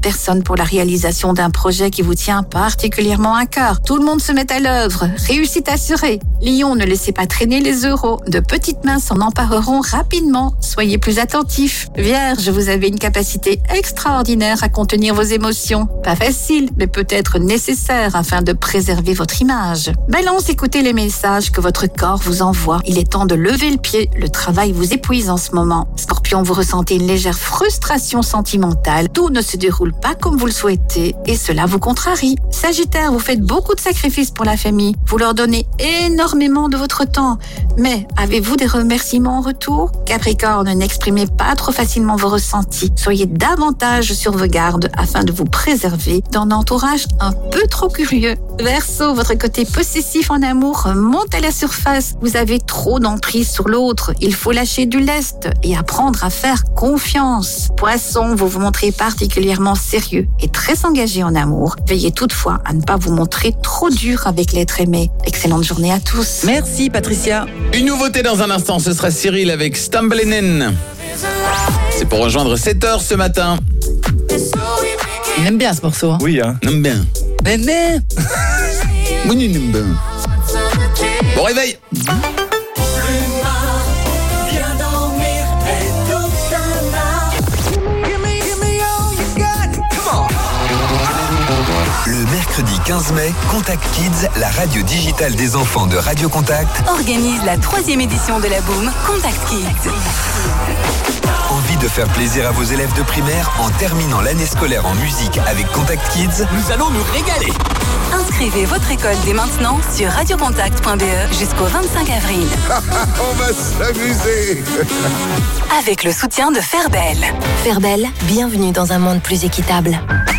pour la réalisation d'un projet qui vous tient particulièrement à cœur. Tout le monde se met à l'œuvre. Réussite assurée. Lion, ne laissez pas traîner les euros. De petites mains s'en empareront rapidement. Soyez plus attentifs. Vierge, vous avez une capacité extraordinaire à contenir vos émotions. Pas facile, mais peut-être nécessaire afin de préserver votre image. Balance, écoutez les messages que votre corps vous envoie. Il est temps de lever le pied. Le travail vous épuise en ce moment. Scorpion, vous ressentez une légère frustration sentimentale. Tout ne se déroule pas comme vous le souhaitez et cela vous contrarie. Sagittaire, vous faites beaucoup de sacrifices pour la famille. Vous leur donnez énormément de votre temps. Mais avez-vous des remerciements en retour? Capricorne, n'exprimez pas trop facilement vos ressentis. Soyez davantage sur vos gardes afin de vous préserver d'un entourage un peu trop curieux. Verseau, votre côté possessif en amour monte à la surface. Vous avez trop d'emprise sur l'autre. Il faut lâcher du lest et apprendre à faire confiance. Poisson, vous vous montrez particulièrement sérieux et très engagé en amour. Veillez toutefois à ne pas vous montrer trop dur avec l'être aimé. Excellente journée à tous. Merci Patricia. Une nouveauté dans un instant, ce sera Cyril avec Stamblenen. C'est pour rejoindre 7h ce matin. Il aime bien ce morceau. Hein. Oui, hein. Il aime bien. Oui, il aime bien. Bon réveil. Le mercredi 15 mai, Contact Kids, la radio digitale des enfants de Radio Contact, organise la 3e édition de la Boom Contact Kids. Envie de faire plaisir à vos élèves de primaire en terminant l'année scolaire en musique avec Contact Kids? Nous allons nous régaler. Inscrivez votre école dès maintenant sur radiocontact.be jusqu'au 25 avril. On va s'amuser. Avec le soutien de Ferbel. Ferbel, bienvenue dans un monde plus équitable.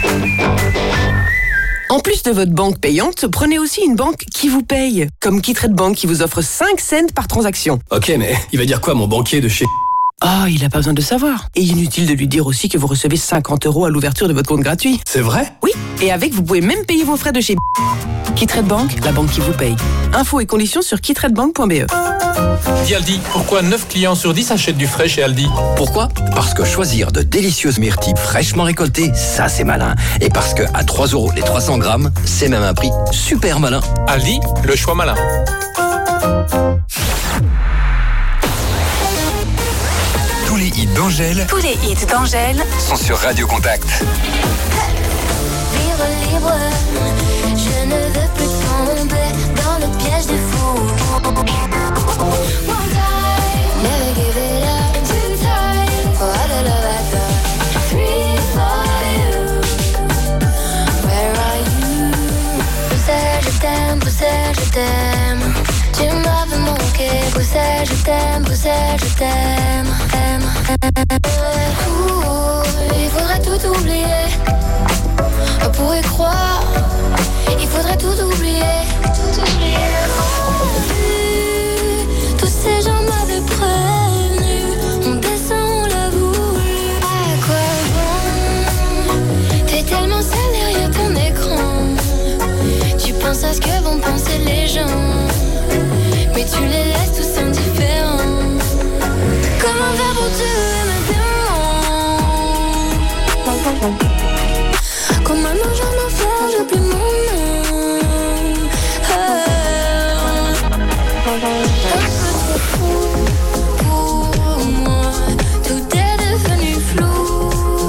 En plus de votre banque payante, prenez aussi une banque qui vous paye. Comme KeyTrade Bank qui vous offre 5 cents par transaction. Ok, mais il va dire quoi mon banquier de chez... Ah, il n'a pas besoin de savoir. Et inutile de lui dire aussi que vous recevez 50 € à l'ouverture de votre compte gratuit. C'est vrai? Oui, et avec, vous pouvez même payer vos frais de chez KeyTrade Bank, la banque qui vous paye. Infos et conditions sur keytradebank.be. Dis Aldi, pourquoi 9 clients sur 10 achètent du frais chez Aldi? Pourquoi? Parce que choisir de délicieuses myrtilles fraîchement récoltées, ça c'est malin. Et parce que à 3 € les 300 grammes, c'est même un prix super malin. Aldi, le choix malin. Tous les hits d'Angèle sont sur Radio Contact. Libre, libre, je ne veux plus tomber dans le piège des fous. One time, never give it up. Two times, for all the love I got. Three for you, where are you? Bruxelles, je t'aime, Bruxelles, je t'aime. Tu m'avais manqué, Bruxelles, je t'aime, Bruxelles, je t'aime. Il faudrait tout oublier. On pourrait croire, il faudrait tout oublier. Tous ces gens m'avaient prévenu, on descend, on l'a voulu. À quoi bon? T'es tellement seul derrière ton écran. Tu penses à ce que vont penser les gens, mais tu les laisses tous indifférents. Comment faire pour te aimer bien? Comme un ange en enfer, j'oublie mon nom. Un peu trop fou pour moi, tout est devenu flou.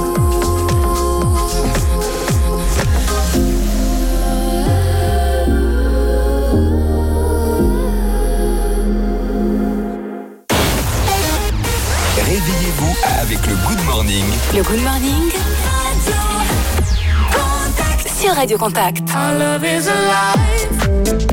Réveillez-vous avec le Good Morning. Le Good Morning sur Radio Contact. Our love is alive.